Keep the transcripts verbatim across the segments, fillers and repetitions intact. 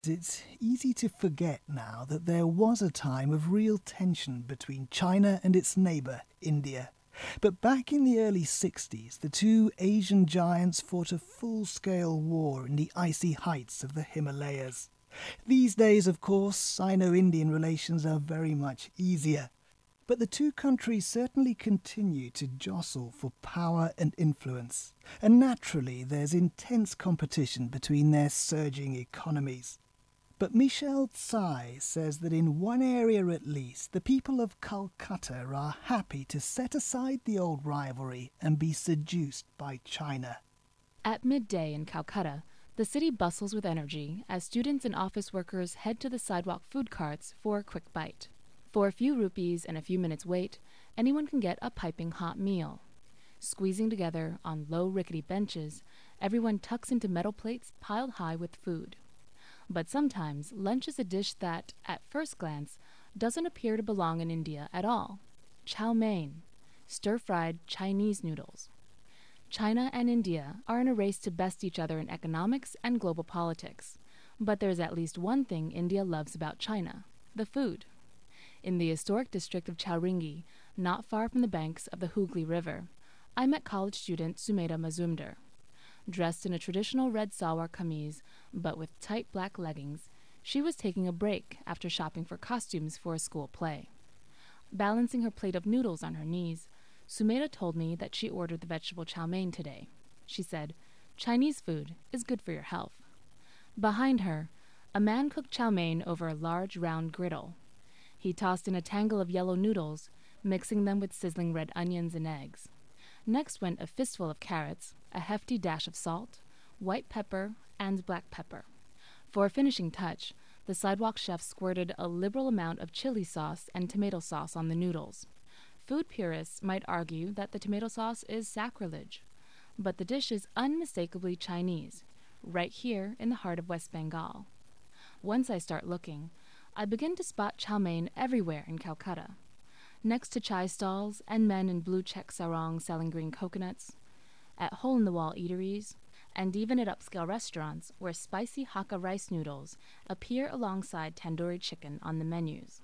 It's easy to forget now that there was a time of real tension between China and its neighbour, India. But back in the early sixties, the two Asian giants fought a full-scale war in the icy heights of the Himalayas. These days, of course, Sino-Indian relations are very much easier. But the two countries certainly continue to jostle for power and influence. And naturally, there's intense competition between their surging economies. But Michelle Tsai says that in one area at least, the people of Calcutta are happy to set aside the old rivalry and be seduced by China. At midday in Calcutta, the city bustles with energy as students and office workers head to the sidewalk food carts for a quick bite. For a few rupees and a few minutes' wait, anyone can get a piping hot meal. Squeezing together on low rickety benches, everyone tucks into metal plates piled high with food. But sometimes lunch is a dish that, at first glance, doesn't appear to belong in India at all. Chow mein, stir-fried Chinese noodles. China and India are in a race to best each other in economics and global politics. But there's at least one thing India loves about China: the food. In the historic district of Chowringhee, not far from the banks of the Hooghly River, I met college student Sumedha Mazumdar. Dressed in a traditional red salwar kameez, but with tight black leggings, she was taking a break after shopping for costumes for a school play. Balancing her plate of noodles on her knees, Sumedha told me that she ordered the vegetable chow mein today. She said, "Chinese food is good for your health." Behind her, a man cooked chow mein over a large round griddle. He tossed in a tangle of yellow noodles, mixing them with sizzling red onions and eggs. Next went a fistful of carrots, a hefty dash of salt, white pepper, and black pepper. For a finishing touch, the sidewalk chef squirted a liberal amount of chili sauce and tomato sauce on the noodles. Food purists might argue that the tomato sauce is sacrilege, but the dish is unmistakably Chinese, right here in the heart of West Bengal. Once I start looking, I begin to spot chow mein everywhere in Calcutta. Next to chai stalls and men in blue check sarong selling green coconuts, at hole-in-the-wall eateries, and even at upscale restaurants where spicy Hakka rice noodles appear alongside tandoori chicken on the menus.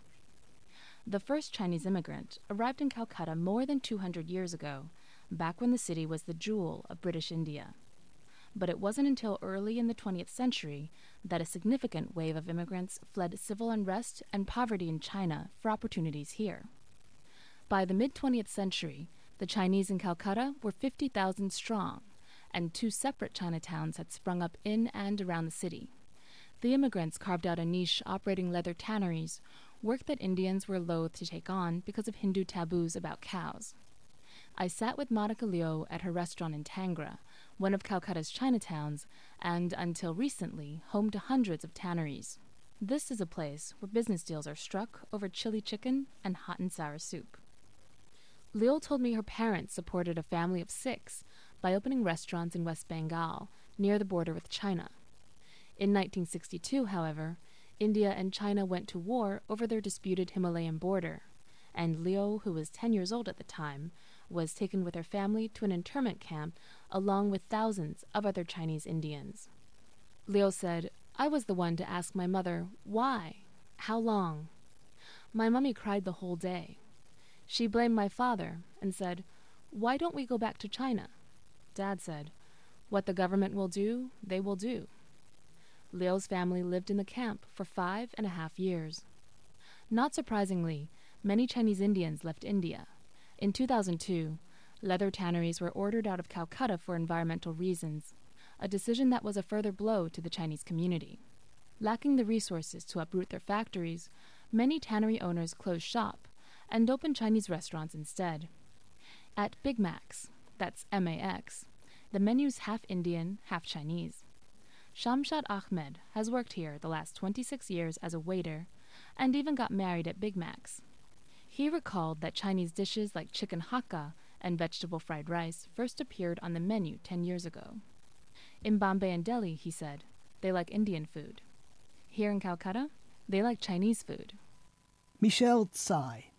The first Chinese immigrant arrived in Calcutta more than two hundred years ago, back when the city was the jewel of British India. But it wasn't until early in the twentieth century that a significant wave of immigrants fled civil unrest and poverty in China for opportunities here. By the mid-twentieth century, the Chinese in Calcutta were fifty thousand strong, and two separate Chinatowns had sprung up in and around the city. The immigrants carved out a niche operating leather tanneries, work that Indians were loath to take on because of Hindu taboos about cows. I sat with Monica Liu at her restaurant in Tangra, one of Calcutta's Chinatowns, and, until recently, home to hundreds of tanneries. This is a place where business deals are struck over chili chicken and hot and sour soup. Liu told me her parents supported a family of six by opening restaurants in West Bengal, near the border with China. In nineteen sixty-two, however, India and China went to war over their disputed Himalayan border, and Liu, who was ten years old at the time, was taken with her family to an internment camp along with thousands of other Chinese Indians. Liu said, "I was the one to ask my mother, why? How long?" My mummy cried the whole day. She blamed my father and said, "Why don't we go back to China?" Dad said, "What the government will do, they will do." Liu's family lived in the camp for five and a half years. Not surprisingly, many Chinese Indians left India. In two thousand two, leather tanneries were ordered out of Calcutta for environmental reasons, a decision that was a further blow to the Chinese community. Lacking the resources to uproot their factories, many tannery owners closed shop and opened Chinese restaurants instead. At Big Mac's, that's M A X, the menu's half Indian, half Chinese. Shamshad Ahmed has worked here the last twenty-six years as a waiter and even got married at Big Mac's. He recalled that Chinese dishes like chicken Hakka and vegetable fried rice first appeared on the menu ten years ago. In Bombay and Delhi, he said, they like Indian food. Here in Calcutta, they like Chinese food. Michelle Tsai,